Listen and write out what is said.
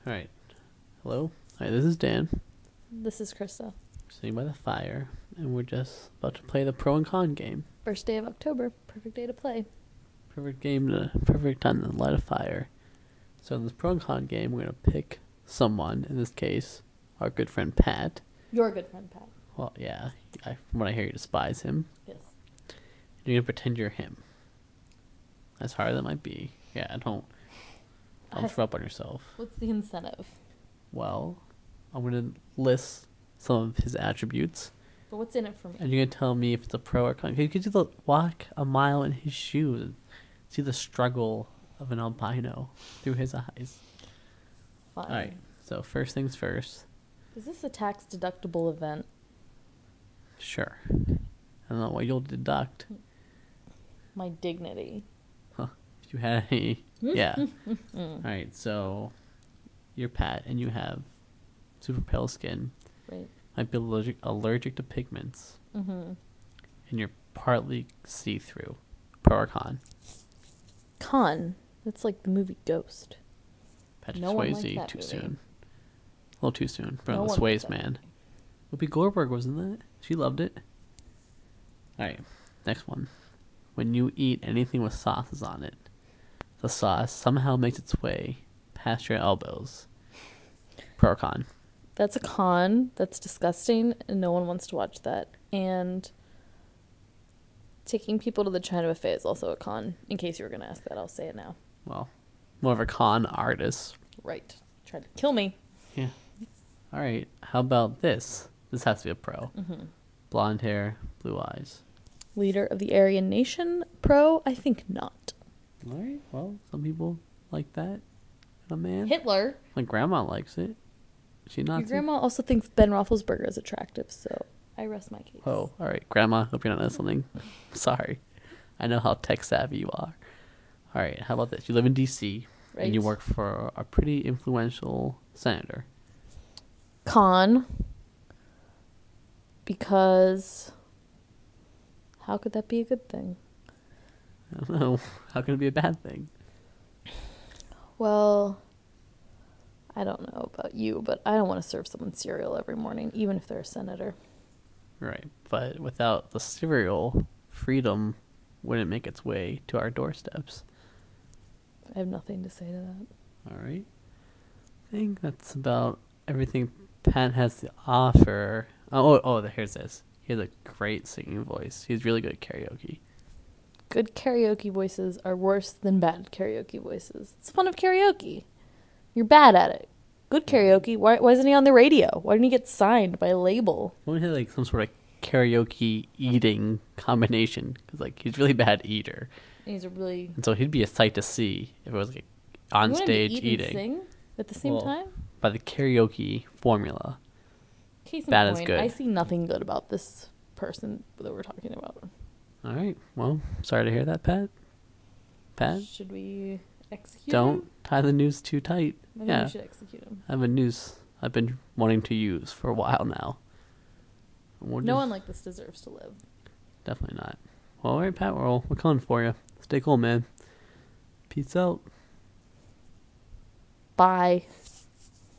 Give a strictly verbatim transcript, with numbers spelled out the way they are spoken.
All right. Hello. Hi, this is Dan. This is Krista. Sitting by the fire, and we're just about to play the pro and con game. First day of October. Perfect day to play. Perfect game to perfect time to light a fire. So in this pro and con game, we're gonna pick someone. In this case, our good friend Pat. Your good friend, Pat. Well, yeah. I, from what I hear, you despise him. Yes. You're gonna pretend you're him. As hard as that might be. Yeah, I don't. Don't throw up on yourself. What's the incentive? Well, I'm gonna list some of his attributes. But what's in it for me? And you're going to tell me if it's a pro or con. You could do the walk a mile in his shoes. See the struggle of an albino through his eyes. Fine. All right. So first things first. Is this a tax deductible event? Sure. I don't know what you'll deduct. My dignity. Huh. If you had any. Yeah. All right. So you're Pat and you have super pale skin. Right. Might be allergic, allergic to pigments. Mm-hmm. And you're partly see-through. Pro or con? Con. That's like the movie Ghost. Patrick No one Swayze, liked that too movie. soon. A little too soon. From No the one liked Swayze that man. Whoopi Goldberg, wasn't that? She loved it. Alright, next one. When you eat anything with sauces on it, the sauce somehow makes its way past your elbows. Pro or con? That's a con. That's disgusting, and no one wants to watch that. And taking people to the China buffet is also a con. In case you were going to ask that, I'll say it now. Well, more of a con artist. Right. Tried to kill me. Yeah. Alright, how about this? This has to be a pro. Mm-hmm. Blonde hair, blue eyes. Leader of the Aryan Nation? Pro? I think not. Alright, well, some people like that in a man. Hitler? My grandma likes it. She not Your grandma also thinks Ben Roethlisberger is attractive, so I rest my case. Oh, all right, Grandma. Hope you're not listening. Sorry, I know how tech savvy you are. All right, how about this? You live in D C Right. and you work for a pretty influential senator. Con. Because how could that be a good thing? I don't know. How can it be a bad thing? Well, I don't know about you, but I don't want to serve someone cereal every morning, even if they're a senator. Right, but without the cereal, freedom wouldn't make its way to our doorsteps. I have nothing to say to that. All right. I think that's about everything Pat has to offer. Oh, oh, oh, here's this. He has a great singing voice. He's really good at karaoke. Good karaoke voices are worse than bad karaoke voices. It's fun of karaoke. You're bad at it. Good karaoke. Why, why isn't he on the radio? Why didn't he get signed by a label? Why don't he have like some sort of karaoke eating combination? Because like he's a really bad eater, And he's a really... and so he'd be a sight to see if it was like on You want him to stage eat eating. and sing at the same Well, time? By the karaoke formula. Case in bad is point, good. I see nothing good about this person that we're talking about. All right. Well, sorry to hear that, Pat. Pat, Should we execute don't him? tie the noose too tight. I think Yeah, we should execute him. I have a noose I've been wanting to use for a while now. We'll No just- one like this deserves to live. Definitely not. Well, all right, Pat. We're all, we're coming for you. Stay cool, man. Peace out. Bye.